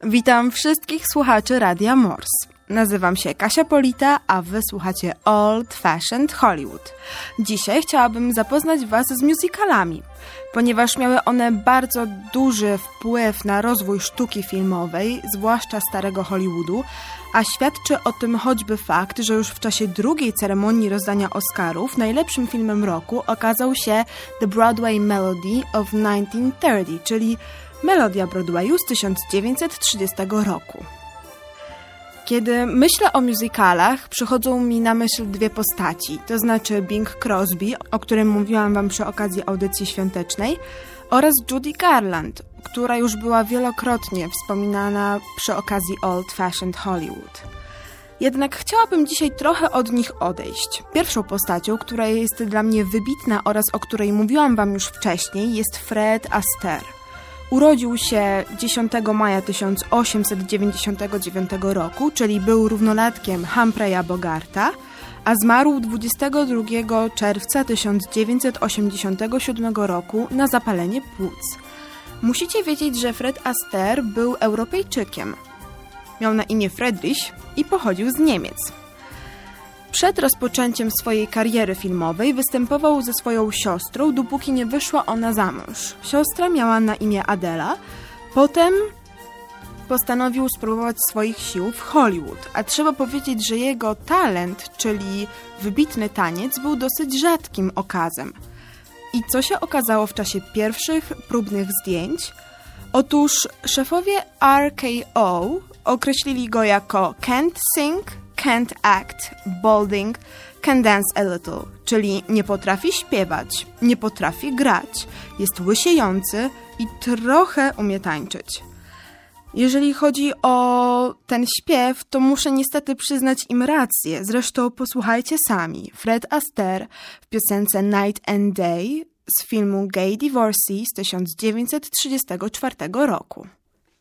Witam wszystkich słuchaczy Radia Morse. Nazywam się Kasia Polita, a wy słuchacie Old Fashioned Hollywood. Dzisiaj chciałabym zapoznać was z musicalami, ponieważ miały one bardzo duży wpływ na rozwój sztuki filmowej, zwłaszcza starego Hollywoodu, a świadczy o tym choćby fakt, że już w czasie drugiej ceremonii rozdania Oscarów najlepszym filmem roku okazał się The Broadway Melody of 1930, czyli melodia Broadwayu z 1930 roku. Kiedy myślę o musicalach, przychodzą mi na myśl dwie postaci, to znaczy Bing Crosby, o którym mówiłam wam przy okazji audycji świątecznej, oraz Judy Garland, która już była wielokrotnie wspominana przy okazji Old Fashioned Hollywood. Jednak chciałabym dzisiaj trochę od nich odejść. Pierwszą postacią, która jest dla mnie wybitna oraz o której mówiłam wam już wcześniej, jest Fred Astaire. Urodził się 10 maja 1899 roku, czyli był równolatkiem Humphreya Bogarta, a zmarł 22 czerwca 1987 roku na zapalenie płuc. Musicie wiedzieć, że Fred Astaire był Europejczykiem. Miał na imię Friedrich i pochodził z Niemiec. Przed rozpoczęciem swojej kariery filmowej występował ze swoją siostrą, dopóki nie wyszła ona za mąż. Siostra miała na imię Adela, potem postanowił spróbować swoich sił w Hollywood, a trzeba powiedzieć, że jego talent, czyli wybitny taniec, był dosyć rzadkim okazem. I co się okazało w czasie pierwszych próbnych zdjęć? Otóż szefowie RKO określili go jako can't sing, can't act, balding, can dance a little, czyli nie potrafi śpiewać, nie potrafi grać, jest łysiejący i trochę umie tańczyć. Jeżeli chodzi o ten śpiew, to muszę niestety przyznać im rację, zresztą posłuchajcie sami. Fred Astaire w piosence Night and Day z filmu Gay Divorcee z 1934 roku.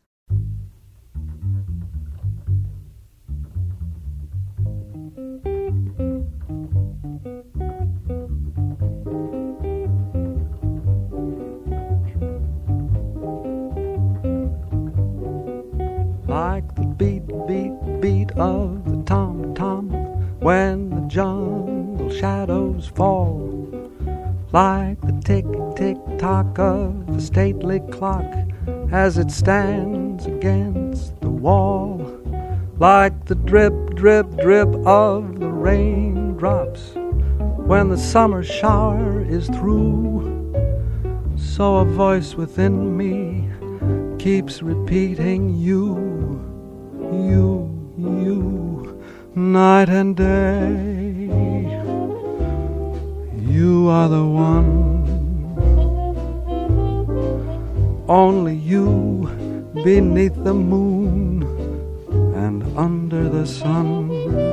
Like the beat, beat, beat of the tom-tom when the jungle shadows fall. Like the tick, tick, tock of the stately clock as it stands against the wall. Like the drip, drip, drip of the raindrops when the summer shower is through. So a voice within me keeps repeating you, you, you, night and day. You are the one, only you beneath the moon and under the sun.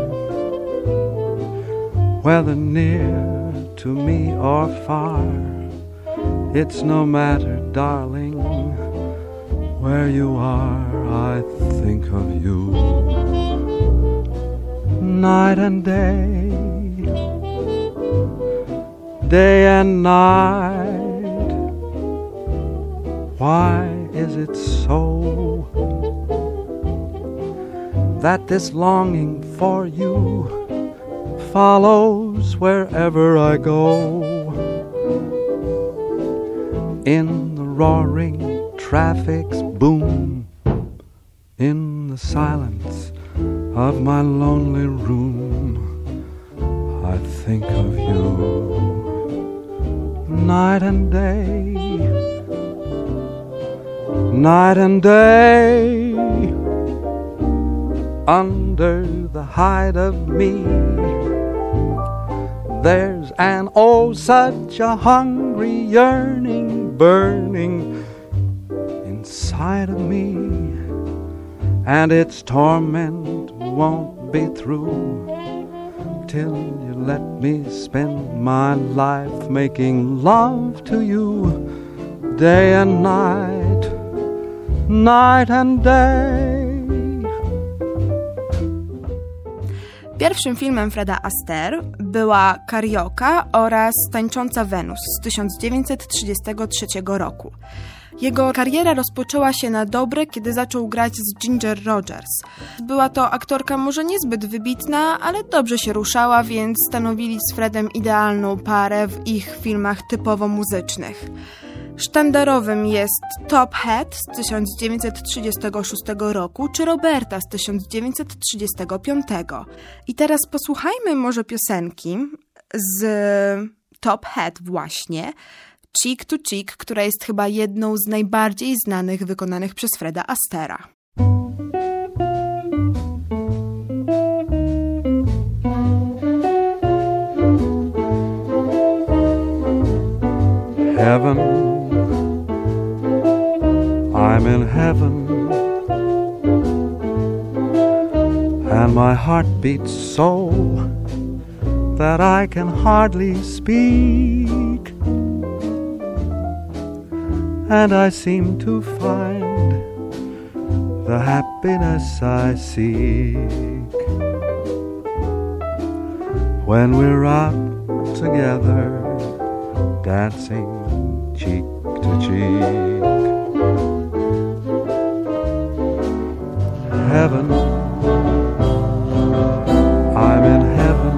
Whether near to me or far, it's no matter, darling. Where you are, I think of you. Night and day, day and night. Why is it so that this longing for you follows wherever I go? In the roaring traffic's boom, in the silence of my lonely room, I think of you. Night and day, night and day, under the hide of me, there's an oh such a hungry yearning burning inside of me, and its torment won't be through till you let me spend my life making love to you, day and night, night and day. Pierwszym filmem Freda Astaire była Karioka oraz Tańcząca Wenus z 1933 roku. Jego kariera rozpoczęła się na dobre, kiedy zaczął grać z Ginger Rogers. Była to aktorka może niezbyt wybitna, ale dobrze się ruszała, więc stanowili z Fredem idealną parę w ich filmach typowo muzycznych. Sztandarowym jest Top Hat z 1936 roku czy Roberta z 1935. I teraz posłuchajmy może piosenki z Top Hat właśnie, Cheek to Cheek, która jest chyba jedną z najbardziej znanych wykonanych przez Freda Astera. Heaven, I'm in heaven, and my heart beats so that I can hardly speak, and I seem to find the happiness I seek when we're out together, dancing cheek to cheek. Heaven, I'm in heaven,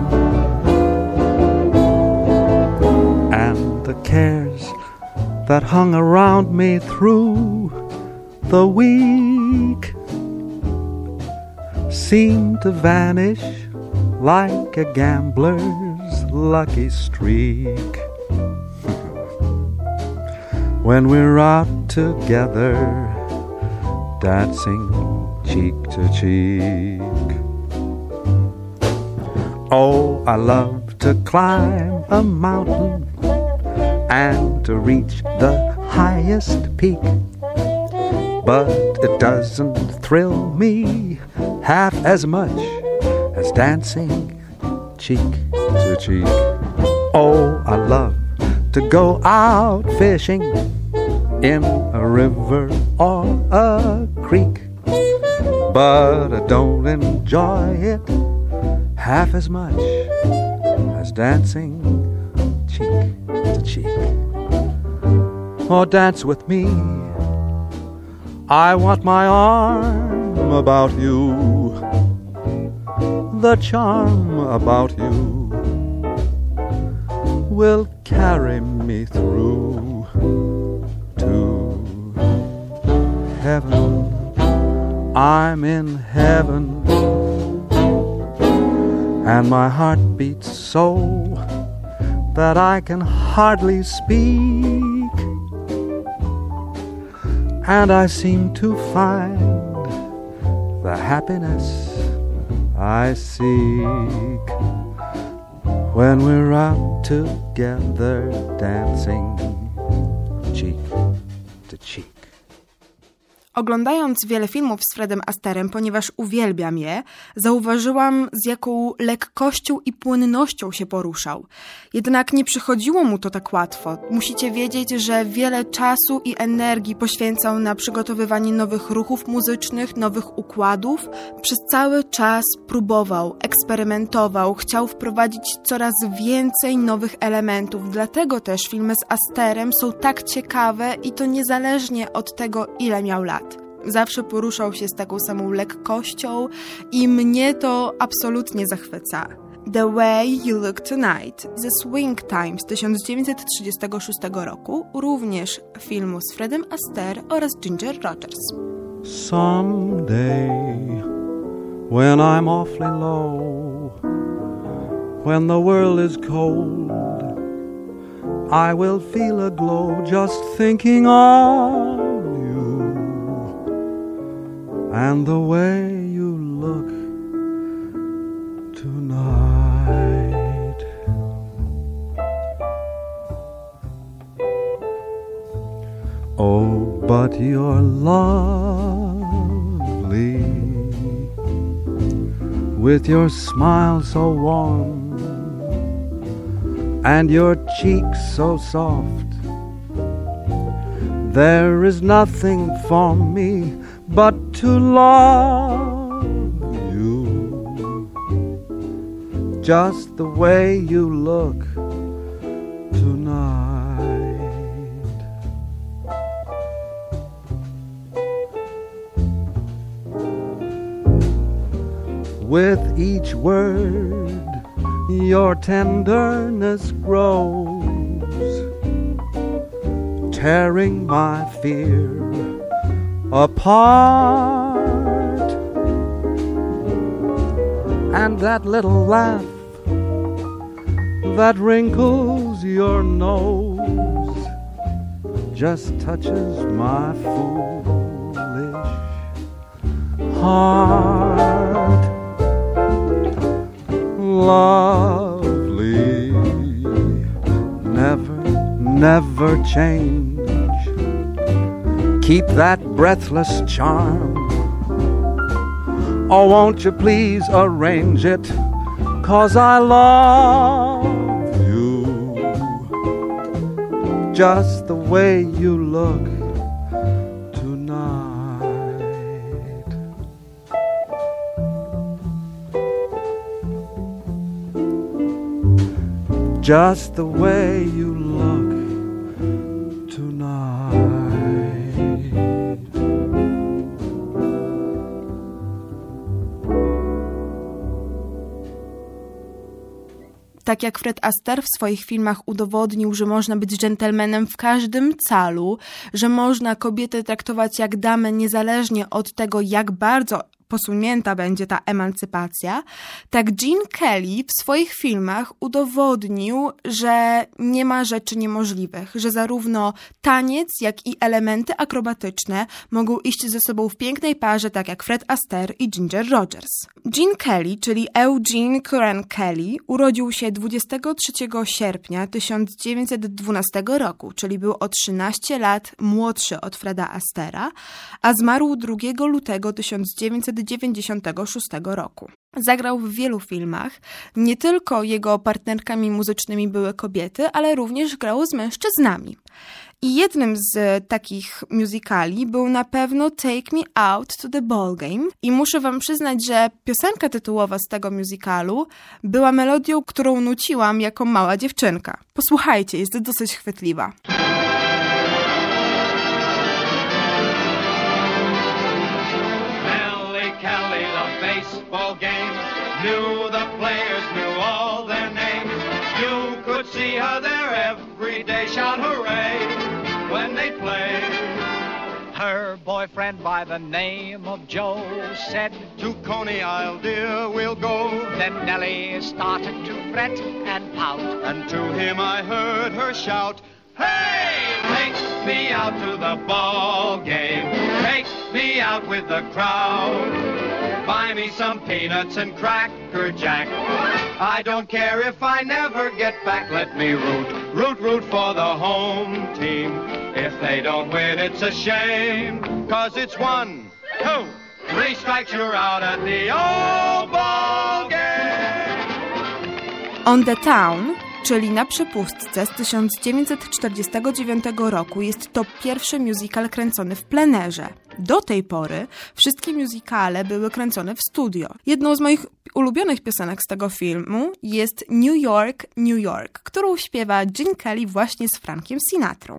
and the cares that hung around me through the week seem to vanish like a gambler's lucky streak when we're out together, dancing cheek to cheek. Oh, I love to climb a mountain and to reach the highest peak, but it doesn't thrill me half as much as dancing cheek to cheek. Oh, I love to go out fishing in a river or a creek, but I don't enjoy it half as much as dancing cheek to cheek. Oh, dance with me, I want my arm about you, the charm about you will carry me through to heaven. I'm in heaven, and my heart beats so that I can hardly speak, and I seem to find the happiness I seek when we're out together, dancing cheek to cheek. Oglądając wiele filmów z Fredem Asterem, ponieważ uwielbiam je, zauważyłam, z jaką lekkością i płynnością się poruszał. Jednak nie przychodziło mu to tak łatwo. Musicie wiedzieć, że wiele czasu i energii poświęcał na przygotowywanie nowych ruchów muzycznych, nowych układów. Przez cały czas próbował, eksperymentował, chciał wprowadzić coraz więcej nowych elementów. Dlatego też filmy z Asterem są tak ciekawe i to niezależnie od tego, ile miał lat. Zawsze poruszał się z taką samą lekkością i mnie to absolutnie zachwyca. The Way You Look Tonight ze Swing Time z 1936 roku, również filmu z Fredem Astaire oraz Ginger Rogers. Someday, when I'm awfully low, when the world is cold, I will feel a glow just thinking of you and the way you look tonight. Oh, but you're lovely, with your smile so warm and your cheeks so soft. There is nothing for me but to love you, just the way you look tonight. With each word, your tenderness grows, tearing my fear apart. And that little laugh that wrinkles your nose just touches my foolish heart. Lovely, never, never change. Keep that breathless charm. Oh, won't you please arrange it? 'Cause I love you just the way you look tonight. Just the way you look tonight. Tak jak Fred Astaire w swoich filmach udowodnił, że można być dżentelmenem w każdym calu, że można kobietę traktować jak damę niezależnie od tego, jak bardzo posunięta będzie ta emancypacja, tak Gene Kelly w swoich filmach udowodnił, że nie ma rzeczy niemożliwych, że zarówno taniec, jak i elementy akrobatyczne mogą iść ze sobą w pięknej parze, tak jak Fred Astaire i Ginger Rogers. Gene Kelly, czyli Eugene Curran Kelly, urodził się 23 sierpnia 1912 roku, czyli był o 13 lat młodszy od Freda Astaira, a zmarł 2 lutego 1996 roku. Zagrał w wielu filmach. Nie tylko jego partnerkami muzycznymi były kobiety, ale również grał z mężczyznami. I jednym z takich musicali był na pewno Take Me Out to the Ballgame. I muszę wam przyznać, że piosenka tytułowa z tego musicalu była melodią, którą nuciłam jako mała dziewczynka. Posłuchajcie, jest dosyć chwytliwa. Knew the players, knew all their names. You could see her there every day, shout hooray when they played. Her boyfriend by the name of Joe said, to Coney Isle, dear, we'll go. Then Nellie started to fret and pout, and to him I heard her shout, hey, take me out to the ball game. Take me out with the crowd. Buy me some peanuts and Cracker Jack. I don't care if I never get back. Let me root for the home team. If they don't win, it's a shame. 'Cause it's 1, 2, 3 strikes, you're out at the old ball game. On the Town, czyli Na przepustce z 1949 roku, jest to pierwszy musical kręcony w plenerze. Do tej pory wszystkie musicale były kręcone w studio. Jedną z moich ulubionych piosenek z tego filmu jest New York, New York, którą śpiewa Gene Kelly właśnie z Frankiem Sinatrą.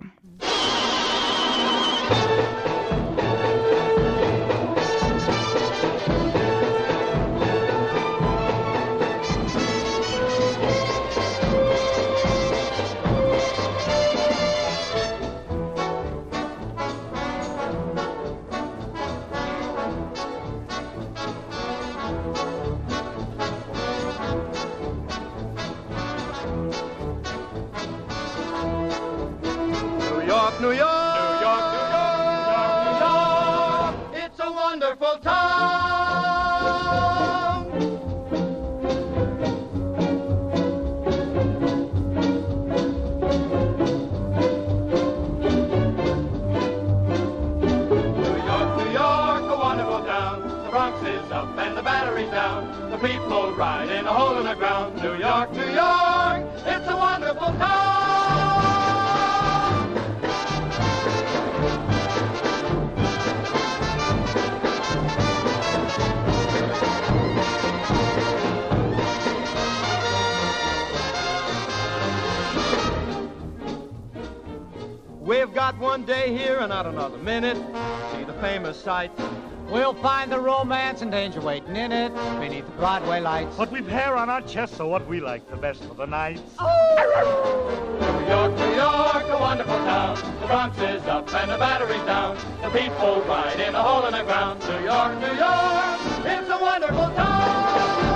New York, New York, New York, New York, it's a wonderful town. New York, New York, a wonderful town. The Bronx is up and the Battery's down. The people ride in a hole in the ground. New York, New York, it's a wonderful town. We've got one day here and not another minute. See the famous sights, We'll find the romance and danger waiting in it beneath the Broadway lights. But we've hair on our chests, so what we like the best for the nights. New York, New York, a wonderful town. The Bronx is up and the Battery's down. The people ride in a hole in the ground. New York, New York, it's a wonderful town.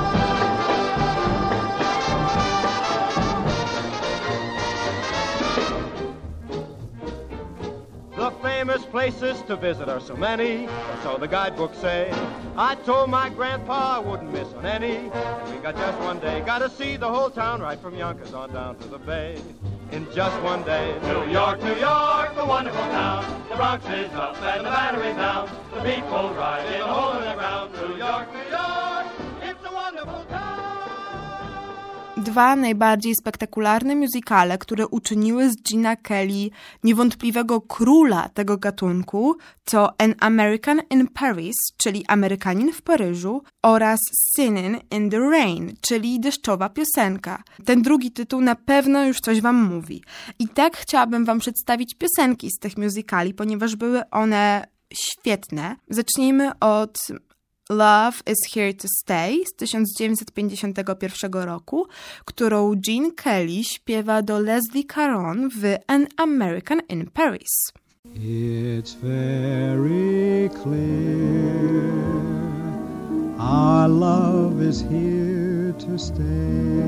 The famous places to visit are so many, or so the guidebooks say. I told my grandpa I wouldn't miss on any. We got just one day, gotta see the whole town right from Yonkers on down to the Bay. In just one day, New York, New York, a wonderful town. The Bronx is up and the Battery's down. The people ride in a hole in the ground. New York, New York, it's a wonderful town. Dwa najbardziej spektakularne musicale, które uczyniły z Gina Kelly niewątpliwego króla tego gatunku, to An American in Paris, czyli Amerykanin w Paryżu, oraz Singin' in the Rain, czyli Deszczowa piosenka. Ten drugi tytuł na pewno już coś wam mówi. I tak chciałabym wam przedstawić piosenki z tych musicali, ponieważ były one świetne. Zacznijmy od Love is Here to Stay z 1951 roku, którą Gene Kelly śpiewa do Leslie Caron w An American in Paris. It's very clear our love is here to stay,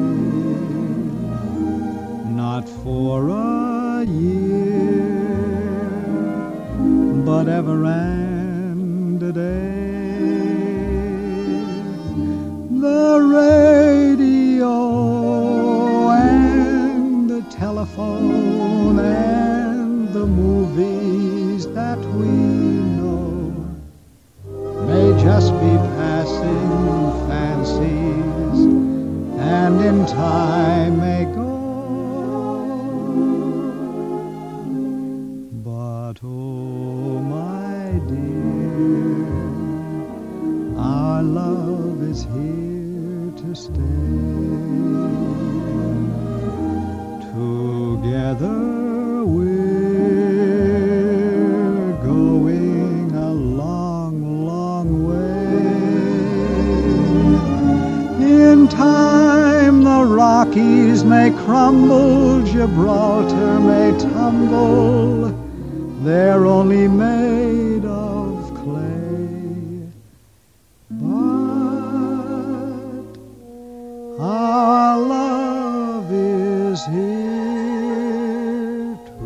not for a year, but ever and a day. The radio and the telephone and the movies that we know may just be passing fancies and in time may go. But oh my dear, our love is here to stay. Together we're going a long, long way. In time the Rockies may crumble, Gibraltar may tumble, they're only made of clay. But our love is here to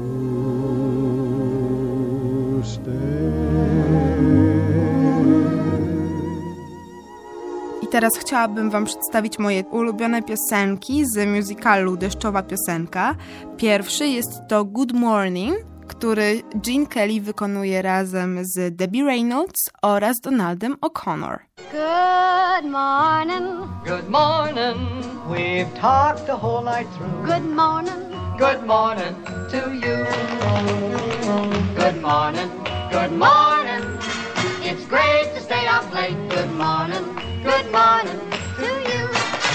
stay. I teraz chciałabym wam przedstawić moje ulubione piosenki z musicalu Deszczowa piosenka. Pierwszy jest to Good Morning, który Gene Kelly wykonuje razem z Debbie Reynolds oraz Donaldem O'Connor. Good morning. Good morning. We've talked the whole night through. Good morning. Good morning to you. Good morning. Good morning. It's great to stay up late. Good morning. Good morning to you.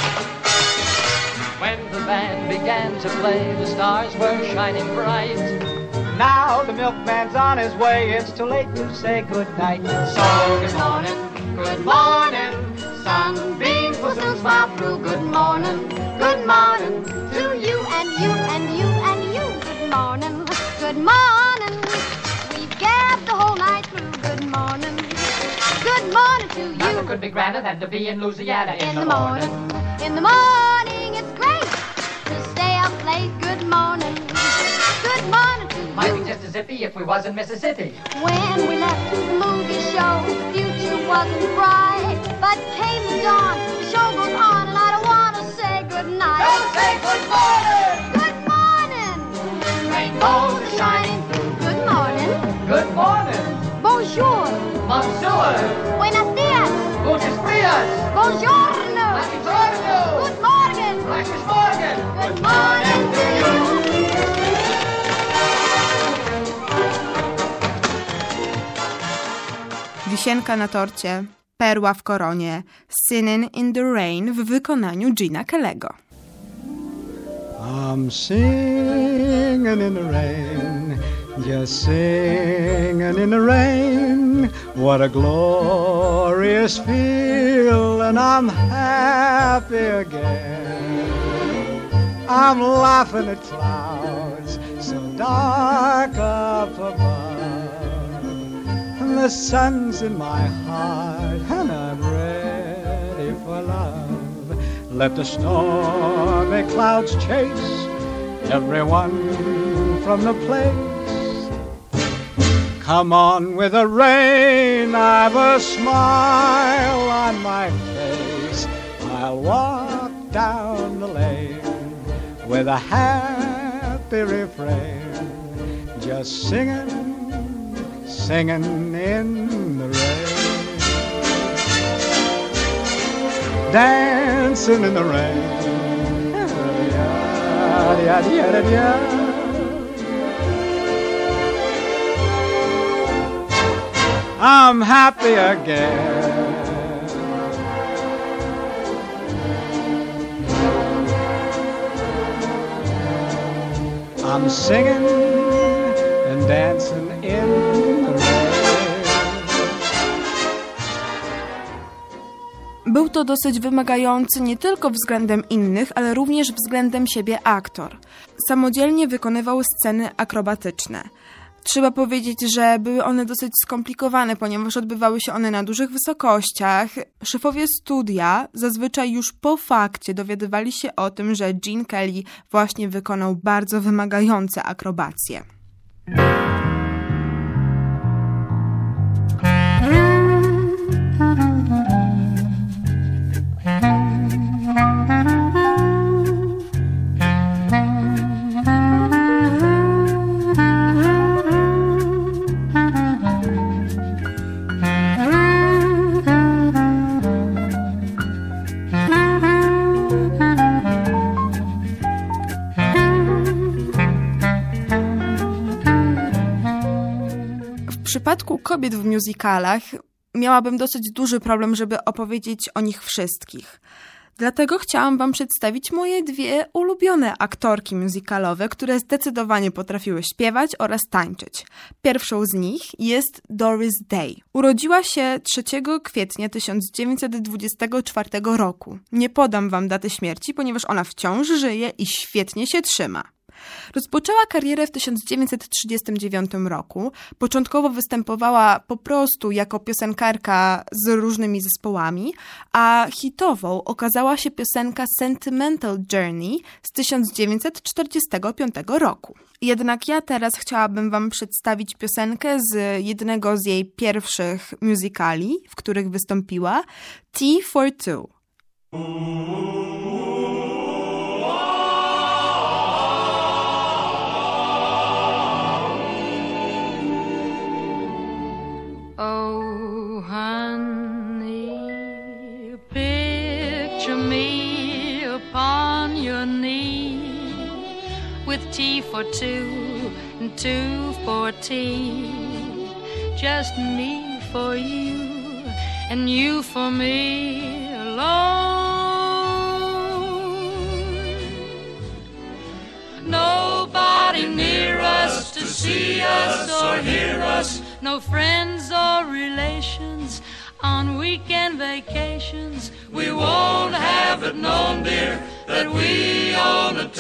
When the band began to play, the stars were shining bright. Now the milkman's on his way, it's too late to say goodnight. So good morning, good morning, sunbeams will soon smile through. Good morning To you and you and you and you. Good morning. Good morning. We've gabbed the whole night through. Good morning. Good morning to you. Nothing could be grander than to be in Louisiana in the morning. In the morning, it's great to stay up late. Good morning. Good morning to you. Might be just as zippy if we was in Mississippi. When we left the movie show, the future wasn't bright. But came the dawn, the show goes on, and I don't want to say goodnight. Don't say good morning! Good morning! Rainbows are shining through. Good morning! Good morning! Bonjour! Monsieur! Buenos dias! Gutes Frias! Buongiorno! Buongiorno! Good morning! Gleiches Morgen! Good morning to you! Wisienka na torcie, perła w koronie, Singin' in the Rain w wykonaniu Gina Kelly'ego. I'm singing in the rain, just singing in the rain. What a glorious feel, and I'm happy again. I'm laughing at clouds so dark up above, and the sun's in my heart, and I'm ready for love. Let the stormy clouds chase everyone from the place. Come on with the rain, I've a smile on my face. I'll walk down the lane with a happy refrain, just singing, singing in the rain, dancing in the rain. I'm happy again. I'm singing and dancing in the rain. Był to dosyć wymagający nie tylko względem innych, ale również względem siebie aktor. Samodzielnie wykonywał sceny akrobatyczne. Trzeba powiedzieć, że były one dosyć skomplikowane, ponieważ odbywały się one na dużych wysokościach. Szefowie studia zazwyczaj już po fakcie dowiadywali się o tym, że Gene Kelly właśnie wykonał bardzo wymagające akrobacje. W przypadku kobiet w musicalach miałabym dosyć duży problem, żeby opowiedzieć o nich wszystkich. Dlatego chciałam wam przedstawić moje dwie ulubione aktorki musicalowe, które zdecydowanie potrafiły śpiewać oraz tańczyć. Pierwszą z nich jest Doris Day. Urodziła się 3 kwietnia 1924 roku. Nie podam wam daty śmierci, ponieważ ona wciąż żyje i świetnie się trzyma. Rozpoczęła karierę w 1939 roku. Początkowo występowała po prostu jako piosenkarka z różnymi zespołami, a hitową okazała się piosenka Sentimental Journey z 1945 roku. Jednak ja teraz chciałabym wam przedstawić piosenkę z jednego z jej pierwszych musicali, w których wystąpiła, Tea for Two. Oh, honey, picture me upon your knee with tea for two and two for tea, just me for you and you for me alone. Nobody near us to see us or hear us, no friends or relations on weekend vacations. We won't have it known, dear, that we own a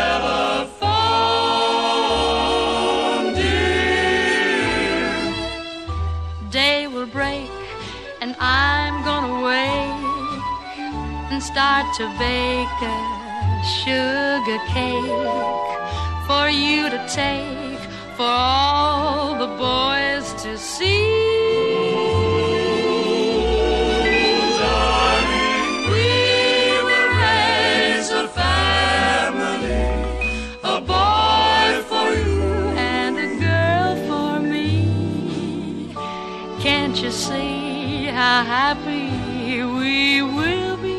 telephone, dear. Day will break and I'm gonna wake and start to bake a sugar cake for you to take, for all the boys to see. Darling, we will raise a family, a boy for you and a girl for me. Can't you see how happy we will be?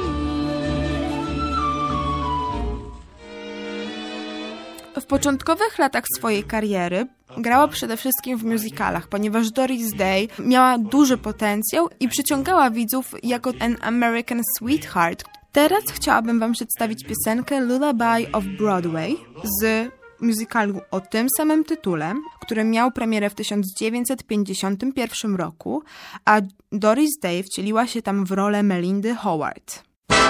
W początkowych latach swojej kariery grała przede wszystkim w musicalach, ponieważ Doris Day miała duży potencjał i przyciągała widzów jako An American Sweetheart. Teraz chciałabym wam przedstawić piosenkę Lullaby of Broadway z musicalu o tym samym tytule, który miał premierę w 1951 roku, a Doris Day wcieliła się tam w rolę Melindy Howard.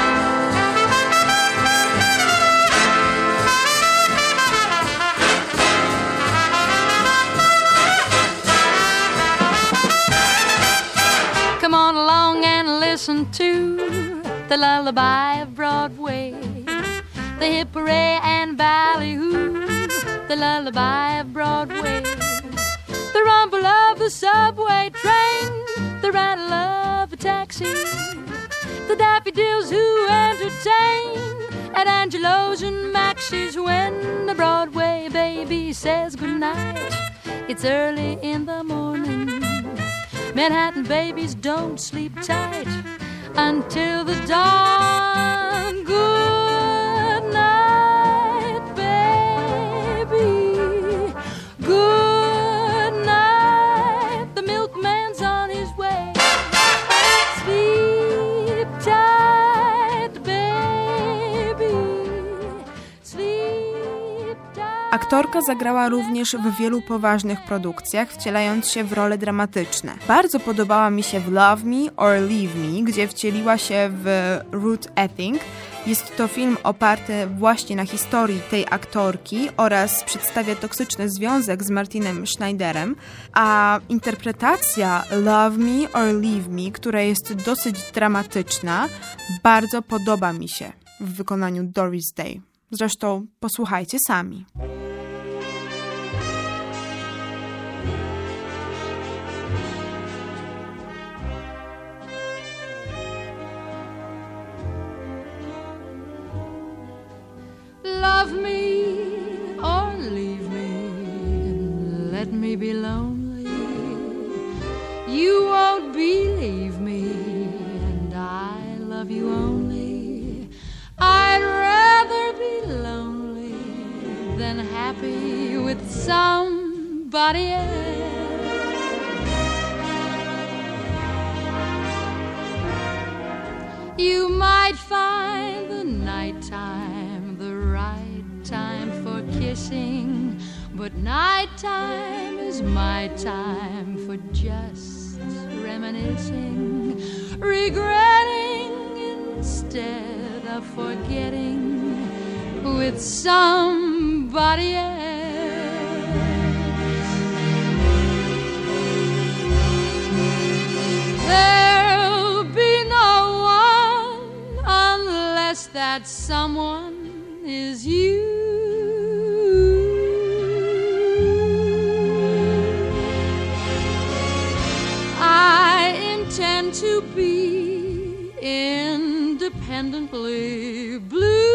Come on along and listen to the lullaby of Broadway, the hip hooray and ballyhoo, the lullaby of Broadway, the rumble of the subway train, the rattle of a taxi, the daffodils who entertain at Angelo's and Maxie's when the Broadway baby says goodnight. It's early in the morning. Manhattan babies don't sleep tight until the dawn. Good night, baby. Good night. The milkman's on his way. Sleep tight, baby. Sleep tight. Aktorka zagrała również w wielu poważnych produkcjach, wcielając się w role dramatyczne. Bardzo podobała mi się w Love Me or Leave Me, gdzie wcieliła się w Ruth Etting. Jest to film oparty właśnie na historii tej aktorki oraz przedstawia toksyczny związek z Martinem Schneiderem, a interpretacja Love Me or Leave Me, która jest dosyć dramatyczna, bardzo podoba mi się w wykonaniu Doris Day. Zresztą posłuchajcie sami. Love me or leave me, let me be lonely. You won't believe me, and I love you only. I'd rather be lonely than happy with somebody else. You might find the nighttime the right time for kissing, but nighttime is my time for just reminiscing, regretting instead of forgetting with somebody else. There'll be no one unless that someone is you. I intend to be independently blue.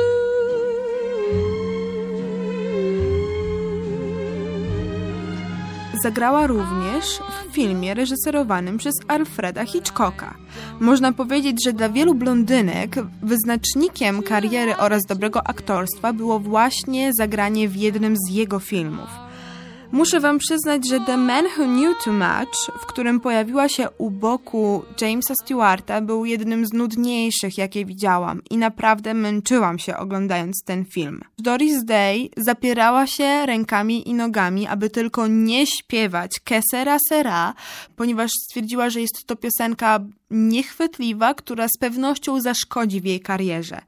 Zagrała również w filmie reżyserowanym przez Alfreda Hitchcocka. Można powiedzieć, że dla wielu blondynek wyznacznikiem kariery oraz dobrego aktorstwa było właśnie zagranie w jednym z jego filmów. Muszę wam przyznać, że The Man Who Knew Too Much, w którym pojawiła się u boku Jamesa Stewarta, był jednym z nudniejszych, jakie widziałam i naprawdę męczyłam się oglądając ten film. Doris Day zapierała się rękami i nogami, aby tylko nie śpiewać Que sera sera, ponieważ stwierdziła, że jest to piosenka niechwytliwa, która z pewnością zaszkodzi w jej karierze.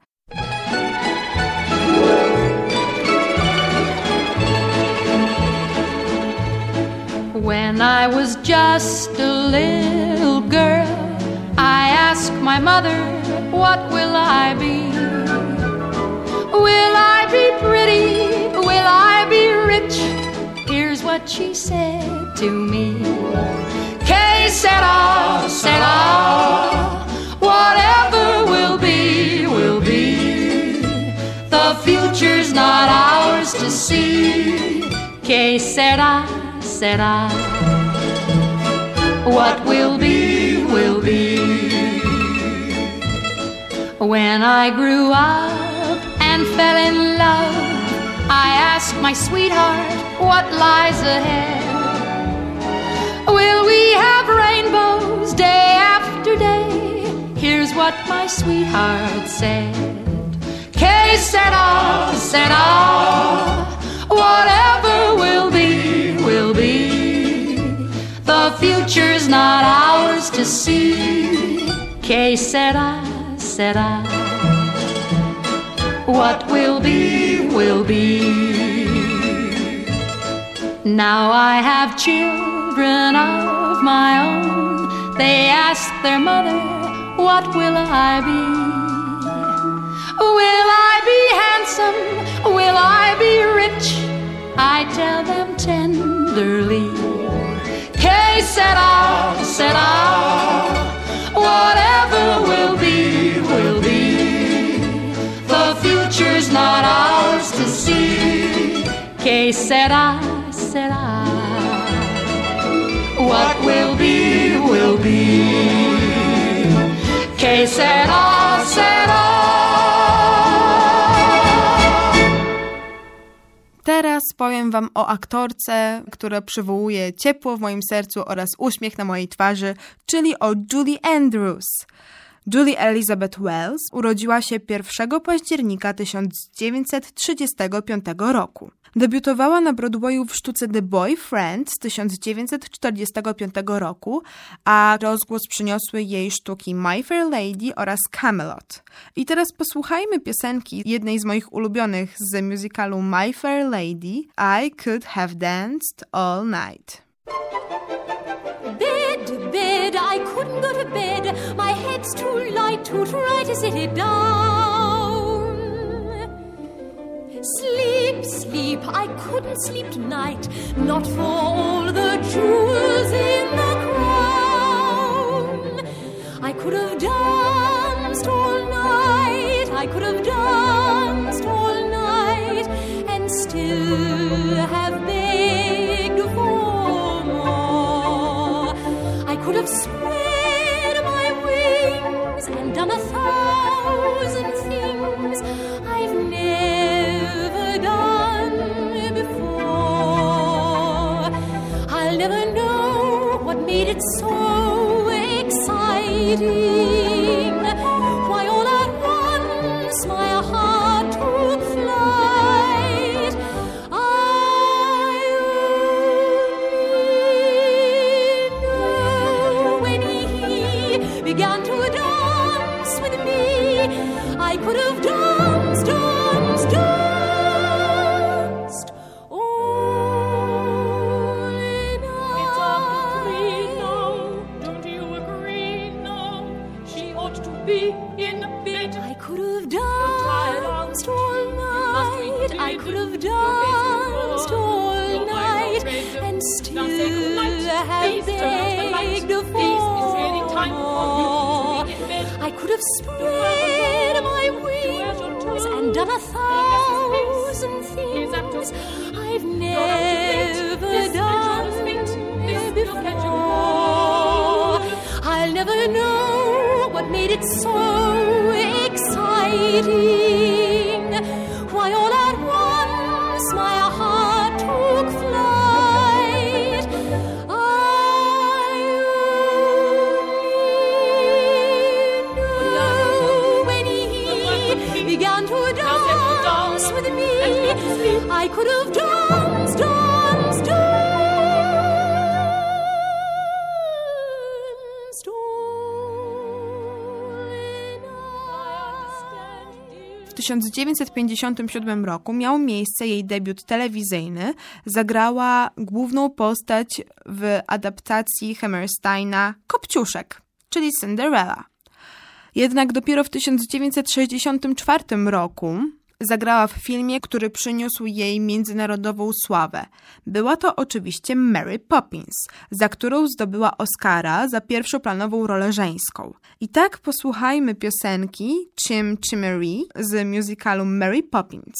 When I was just a little girl, I asked my mother, what will I be? Will I be pretty? Will I be rich? Here's what she said to me. Que sera, sera. Whatever will be, will be. The future's not ours to see. Que sera, sera. What will be, will be. When I grew up and fell in love, I asked my sweetheart what lies ahead. Will we have rainbows day after day? Here's what my sweetheart said. Que sera, sera. Whatever will be, will be. The future's not ours to see. Que sera, sera. What will be, will be. Now I have children of my own. They ask their mother, what will I be? Will I be handsome? Will I be rich? I tell them tenderly, que sera, sera. Whatever will be, will be. The future's not ours to see. Que sera, sera. What will be, will be. Que sera, sera. Teraz powiem wam o aktorce, która przywołuje ciepło w moim sercu oraz uśmiech na mojej twarzy, czyli o Julie Andrews. Julie Elizabeth Wells urodziła się 1 października 1935 roku. Debiutowała na Broadwayu w sztuce The Boyfriend z 1945 roku, a rozgłos przyniosły jej sztuki My Fair Lady oraz Camelot. I teraz posłuchajmy piosenki jednej z moich ulubionych z musicalu My Fair Lady, I Could Have Danced All Night. Bed, bed, I couldn't go to bed. My head's too light to try to sit it down. Sleep, sleep, I couldn't sleep tonight, not for all the jewels in the crown. I could have danced all night, I could have danced all night, and still have begged for more. I could have spread my wings and done 1,000 things I've never done before. I'll never know what made it so exciting, why all at once my heart took flight. I only know when he began to dance with me, I could have danced, danced, danced all night. It's after 3 now, don't you agree? No, she ought to be in bed. I could have danced all night, I could have danced all night, and still have begged for more. I could have spread my wings and done 1,000 things I've never done before. I'll never know what made it so exciting, why all at once my heart took flight. I only know when he began to dance with me, I could have danced, danced, danced W 1957 roku miał miejsce jej debiut telewizyjny. Zagrała główną postać w adaptacji Hammersteina Kopciuszek, czyli Cinderella. Jednak dopiero w 1964 roku zagrała w filmie, który przyniósł jej międzynarodową sławę. Była to oczywiście Mary Poppins, za którą zdobyła Oscara za pierwszoplanową rolę żeńską. I tak posłuchajmy piosenki Chim Chimery z musicalu Mary Poppins.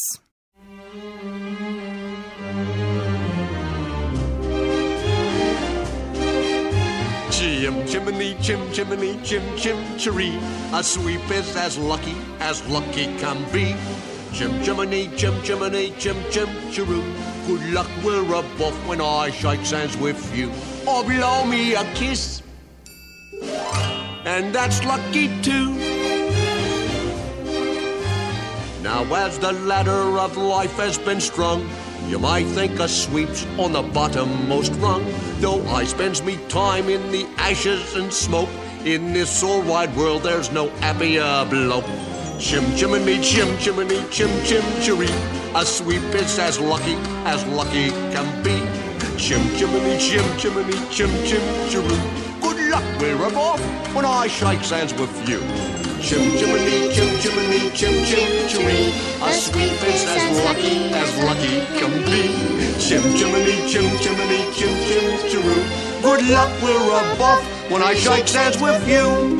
Chim chimney, chim chimney, chim chim chiree. A sweep is as lucky can be. Chim chimney, chim chimney, chim chim chiroo. Good luck, we're above when I shake hands with you. Or blow me a kiss, and that's lucky too. Now as the ladder of life has been strung, You might think a sweep's on the bottommost rung, though I spends me time in the ashes and smoke. In this all wide world there's no happier bloke. Chim chimney, chim chimney, chim chim chiree. A sweep is as lucky can be. Chim chimney, chim chimney, chim chim chiree. Good luck, we're off when I shake hands with you. Chim chimney, chim chimney, chim chim chiree. A sweep is as lucky can be. Chim chimney, chim chimney, chim chim chiree. Good luck, we're off when I shake hands with you.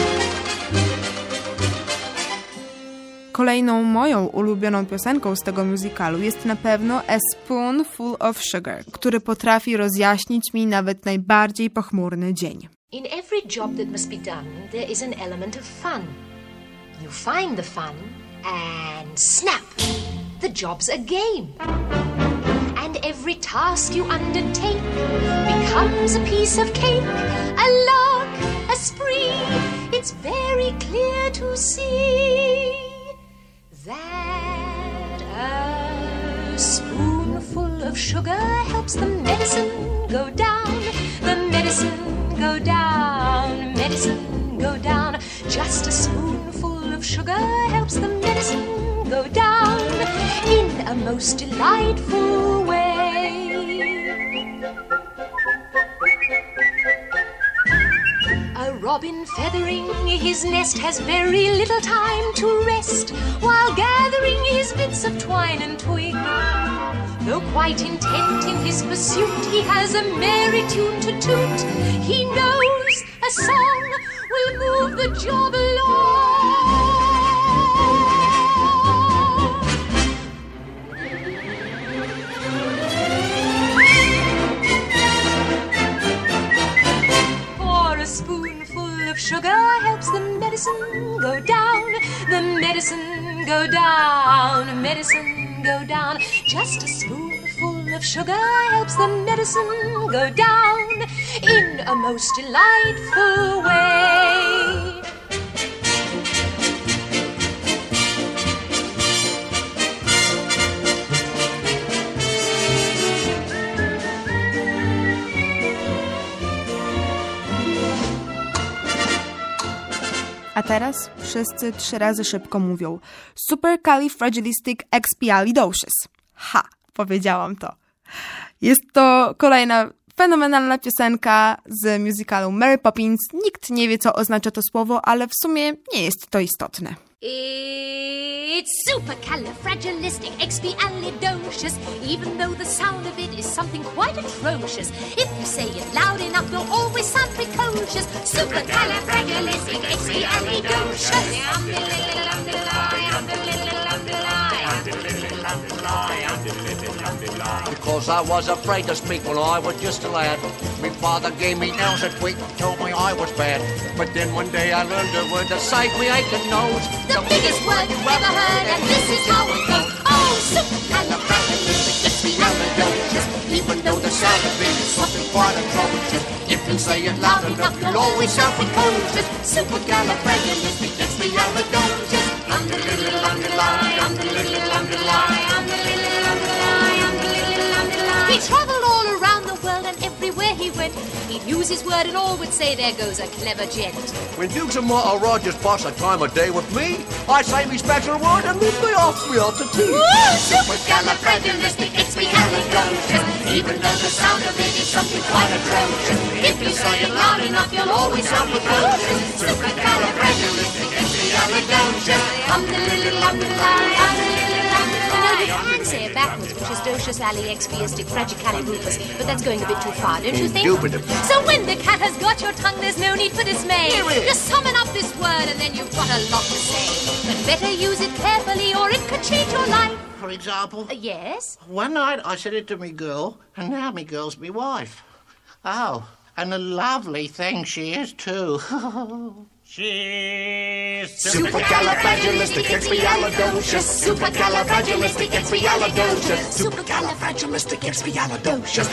Kolejną moją ulubioną piosenką z tego musicalu jest na pewno A Spoonful of Sugar, który potrafi rozjaśnić mi nawet najbardziej pochmurny dzień. In every job that must be done, there is an element of fun. You find the fun and snap! The job's a game. And every task you undertake becomes a piece of cake, a lark, a spree. It's very clear to see that a spoonful of sugar helps the medicine go down, the medicine go down, medicine go down. Just a spoonful of sugar helps the medicine go down in a most delightful way. A robin feathering his nest has very little time to rest while gathering his bits of twine and twig. Though quite intent in his pursuit, he has a merry tune to toot. He knows a song will move the job along. For a spoonful of sugar helps the medicine go down, the medicine go down, medicine go down. Just a spoonful of sugar helps the medicine go down in a most delightful way. A teraz wszyscy 3 razy szybko mówią Supercalifragilisticexpialidocious. Ha! Powiedziałam to. Jest to kolejna fenomenalna piosenka z musicalu Mary Poppins. Nikt nie wie, co oznacza to słowo, ale w sumie nie jest to istotne. It's supercalifragilisticexpialidocious, even though the sound of it is something quite atrocious. If you say it loud enough, you'll always sound precocious. Supercalifragilisticexpialidocious. Because I was afraid to speak when I was just a lad. My father gave me nails a tweak and told me I was bad. But then one day I learned a word to save me aching nose. The biggest word you've ever heard, and this is how it goes. Oh, supercalifragilisticexpialidocious. Even though the sound of it is something quite atrocious. If you say it loud enough, you'll always sound precocious. Supercalifragilisticexpialidocious. Underline, underline, underline, underline, underline. He travelled all around the world, and everywhere he went, he'd use his word and all would say, there goes a clever gent. When Dukes and Martha Rogers pass a time of day with me, I say me special word and then they ask me out to tea. Supercalifragilisticexpialidocious. Even though the sound of it is something quite atrocious. If you say it loud enough, you'll always sound precocious. Supercalifragilisticexpialidocious. You can say it backwards, which is docious, expiastic, fragicalirufus, but that's going a bit too far, don't you think? So when the cat has got your tongue, there's no need for dismay. Just summon up this word and then you've got a lot to say. But better use it carefully or it could change your life. For example? Yes? One night I said it to me girl, and now me girl's me wife. Oh, and a lovely thing she is too. She's supercalifragilisticexpialidocious. Supercalifragilisticexpialidocious. Supercalifragilisticexpialidocious.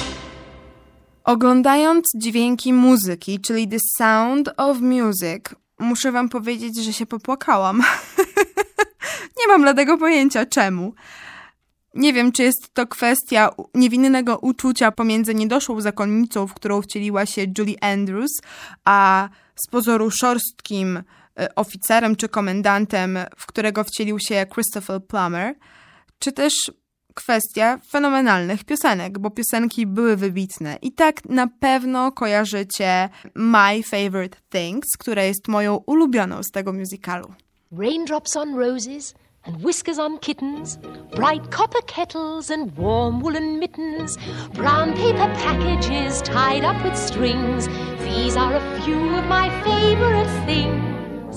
Oglądając dźwięki muzyki, czyli The Sound of Music, muszę wam powiedzieć, że się popłakałam. Nie mam dlatego pojęcia czemu. Nie wiem, czy jest to kwestia niewinnego uczucia pomiędzy niedoszłą zakonnicą, w którą wcieliła się Julie Andrews, a z pozoru szorstkim oficerem czy komendantem, w którego wcielił się Christopher Plummer, czy też kwestia fenomenalnych piosenek, bo piosenki były wybitne. I tak na pewno kojarzycie My Favorite Things, która jest moją ulubioną z tego musicalu. Raindrops on roses and whiskers on kittens, bright copper kettles and warm woolen mittens, brown paper packages tied up with strings. These are a few of my favorite things.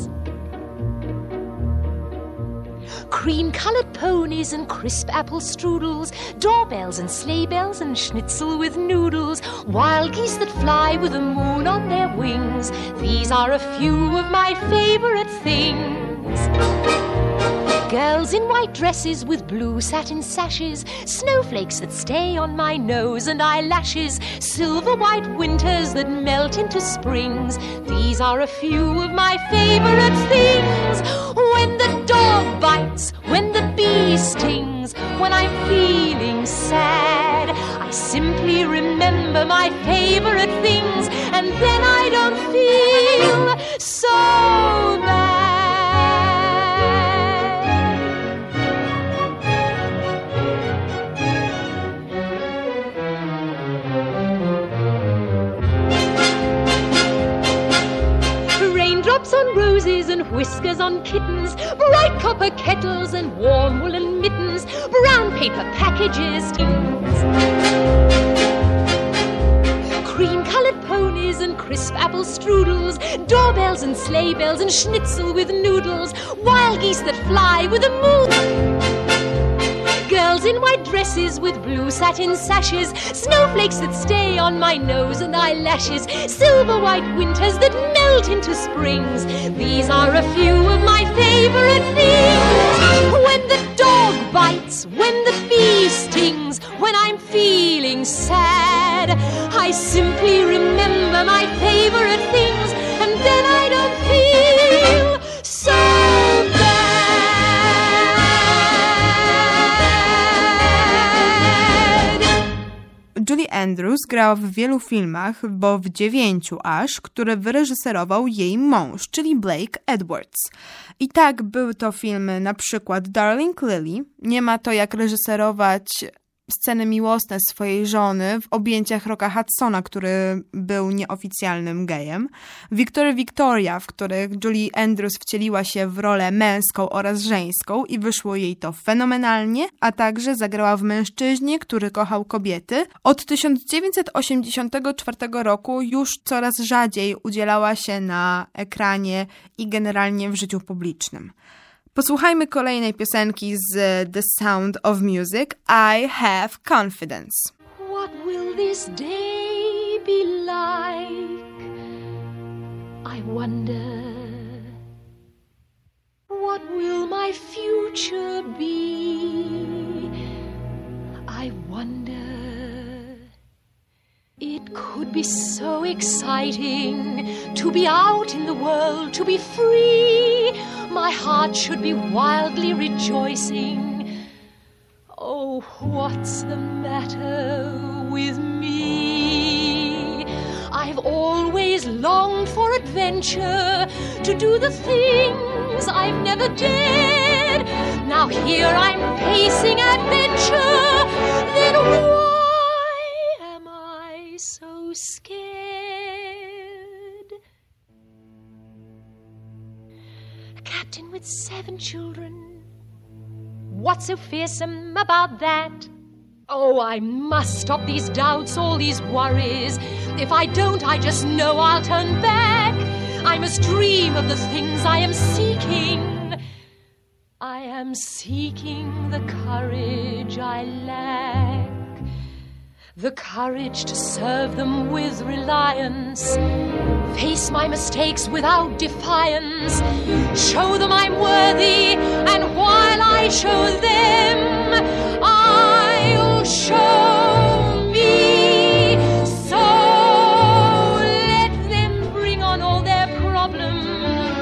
Cream-colored ponies and crisp apple strudels, doorbells and sleigh bells and schnitzel with noodles, wild geese that fly with the moon on their wings. These are a few of my favorite things. Girls in white dresses with blue satin sashes, snowflakes that stay on my nose and eyelashes, silver white winters that melt into springs. These are a few of my favorite things. When the dog bites, when the bee stings, when I'm feeling sad, I simply remember my favorite things, and then I don't feel so bad. Raindrops on roses and whiskers on kittens, bright copper kettles and warm woolen mittens, brown paper packages, cream-colored ponies and crisp apple strudels, doorbells and sleigh bells and schnitzel with noodles, wild geese that fly with the moon. Girls in white dresses with blue satin sashes, snowflakes that stay on my nose and eyelashes, silver white winters that melt into springs. These are a few of my favorite things. When the dog bites, when the bee stings, when I'm feeling sad, I simply remember my favorite things, and then I don't feel so bad. Julie Andrews grała w wielu filmach, bo w 9 aż, które wyreżyserował jej mąż, czyli Blake Edwards. I tak były to filmy na przykład Darling Lily, nie ma to jak reżyserować sceny miłosne swojej żony w objęciach Rocka Hudsona, który był nieoficjalnym gejem. Victoria, w których Julie Andrews wcieliła się w rolę męską oraz żeńską i wyszło jej to fenomenalnie, a także zagrała w Mężczyźnie, który kochał kobiety. Od 1984 roku już coraz rzadziej udzielała się na ekranie i generalnie w życiu publicznym. Posłuchajmy kolejnej piosenki z The Sound of Music, I Have Confidence. What will this day be like? I wonder. What will my future be? I wonder. It could be so exciting to be out in the world, to be free. My heart should be wildly rejoicing. Oh, what's the matter with me? I've always longed for adventure, to do the things I've never dared. Now here I'm facing adventure. Then why am I so scared? A captain with 7 children. What's so fearsome about that? Oh, I must stop these doubts, all these worries. If I don't, I just know I'll turn back. I must dream of the things I am seeking. I am seeking the courage I lack. The courage to serve them with reliance. Face my mistakes without defiance. Show them I'm worthy, and while I show them, I'll show me. So let them bring on all their problems.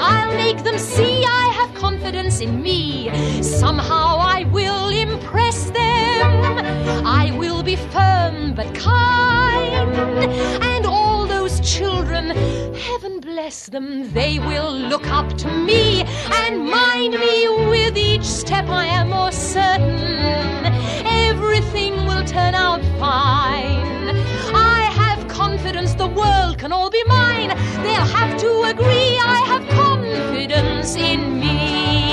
I'll make them see I have confidence in me. Somehow I will impress them. I will be firm but kind, and all those children, heaven bless them, they will look up to me and mind me with each step. I am more certain everything will turn out fine. I have confidence the world can all be mine. They'll have to agree I have confidence in me.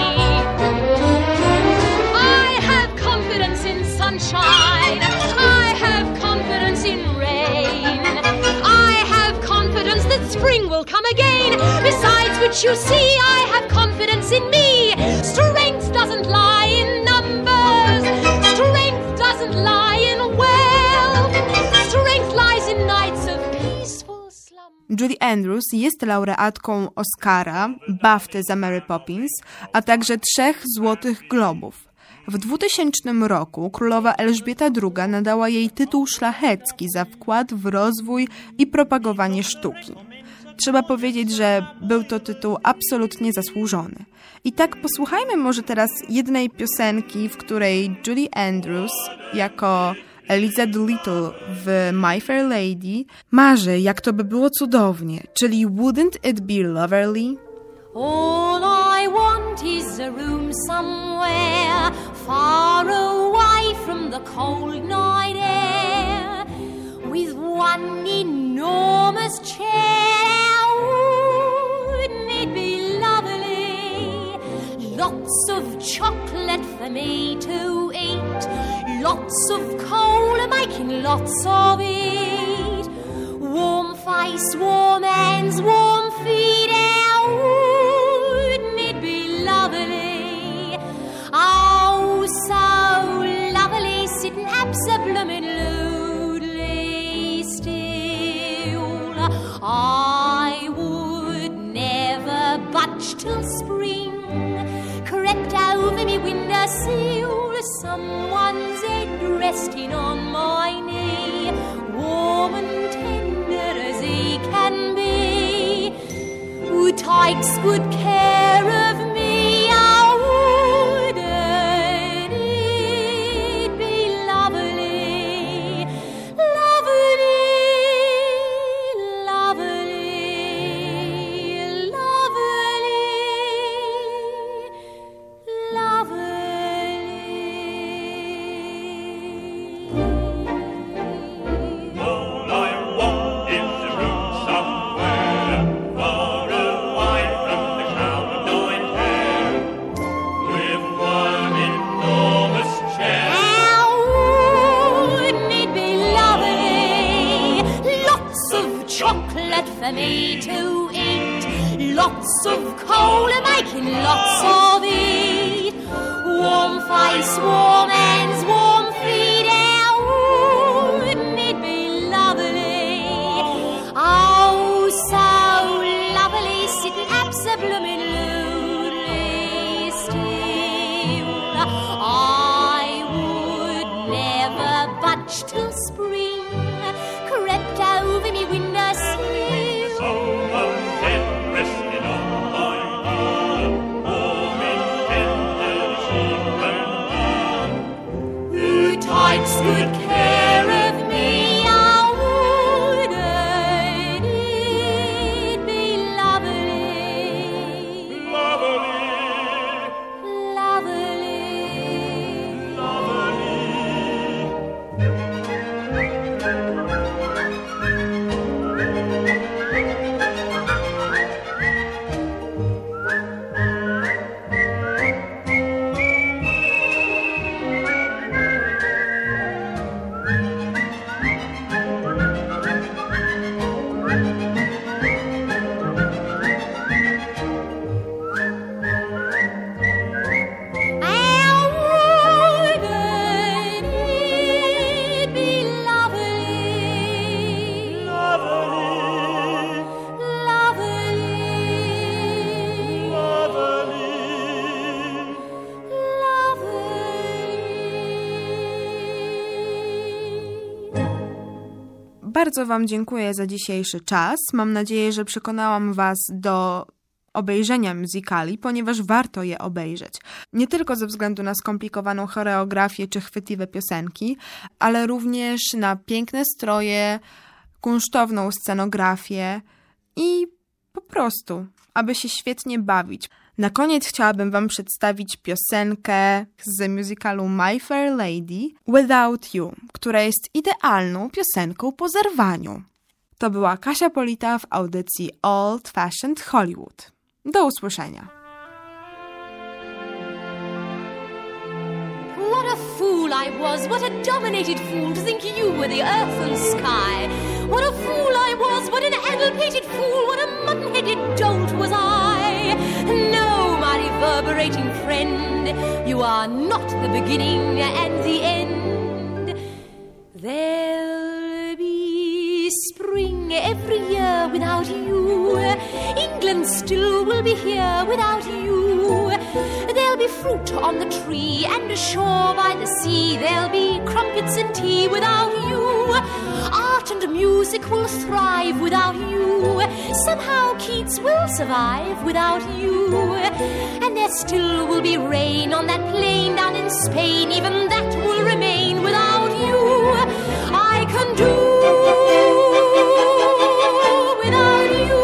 I have confidence in sunshine. I have confidence in rain. I have confidence that spring will come again. Besides which, you see, I have confidence in me. Strength doesn't lie in numbers. Strength doesn't lie in wealth. Strength lies in nights of peaceful slumber. Julie Andrews jest laureatką Oscara, BAFTA za Mary Poppins, a także 3 Złotych Globów. W 2000 roku królowa Elżbieta II nadała jej tytuł szlachecki za wkład w rozwój i propagowanie sztuki. Trzeba powiedzieć, że był to tytuł absolutnie zasłużony. I tak posłuchajmy może teraz jednej piosenki, w której Julie Andrews jako Eliza Doolittle w My Fair Lady marzy, jak to by było cudownie, czyli Wouldn't it be lovely? All I want is a room somewhere far away from the cold night air, with one enormous chair. Wouldn't it be lovely? Lots of chocolate for me to eat, lots of coal, making lots of it. Warm face, warm hands, warm feet. Wouldn't it be lovely? Oh, so lovely, sitting absolutely still. I would never budge till spring crept over me windowsill. Someone's head resting on my knee, warm and tender as he can be, who takes good care of me. Oh, wouldn't it be lovely, lovely, lovely, lovely, lovely. All I want is a room somewhere far away from the crowd of noise here, with one enormous chair. How wouldn't it be lovely? Lots of chocolate for me to eat, lots of coal, making lots of it. Warm face, warm hands, warm feet. How wouldn't it be lovely? Oh, so lovely, sitting absolutely still. I would never budge till spring crept over me windowsill. Someone's head resting on my knee, warm and tender she can be, Who takes good care of me? Oh, wouldn't it be lovely, lovely, lovely, How wouldn't it be lovely, lovely, Bardzo Wam dziękuję za dzisiejszy czas. Mam nadzieję, że przekonałam Was do obejrzenia musicali, ponieważ warto je obejrzeć. Nie tylko ze względu na skomplikowaną choreografię czy chwytliwe piosenki, ale również na piękne stroje, kunsztowną scenografię i po prostu, aby się świetnie bawić. Na koniec chciałabym Wam przedstawić piosenkę z musicalu My Fair Lady, Without You, która jest idealną piosenką po zerwaniu. To była Kasia Polita w audycji Old Fashioned Hollywood. Do usłyszenia. What a fool I was, what a dominated fool to think you were the earth and sky. What a fool I was, what an addle-pated fool, what a mutton-headed dolt was I. No, my reverberating friend, you are not the beginning and the end. There'll be spring every year without you. England still will be here without you. There'll be fruit on the tree and a shore by the sea. There'll be crumpets and tea without you. Art and music will thrive without you. Somehow Keats will survive without you. And there still will be rain on that plain down in Spain. Even that will remain without you. I can do without you.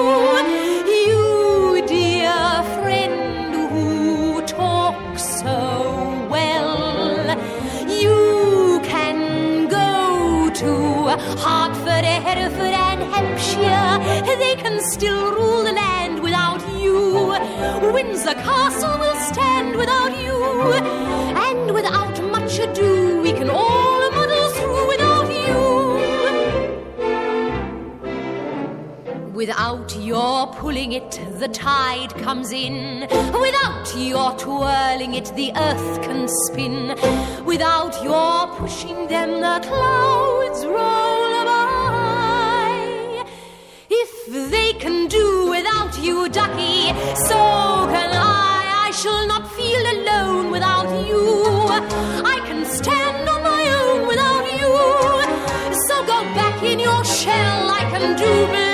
You dear friend who talk so well. You can go to Hartford, Hereford and Hampshire. They can still rule the land without you. Windsor Castle will stand without you. And without much ado we can all muddle through without you. Without your pulling it, the tide comes in. Without your twirling it, the earth can spin. Without your pushing them, the clouds roll by. If they can do without you, ducky, so can I. I shall not feel alone without you. I can stand on my own without you. So go back in your shell, I can do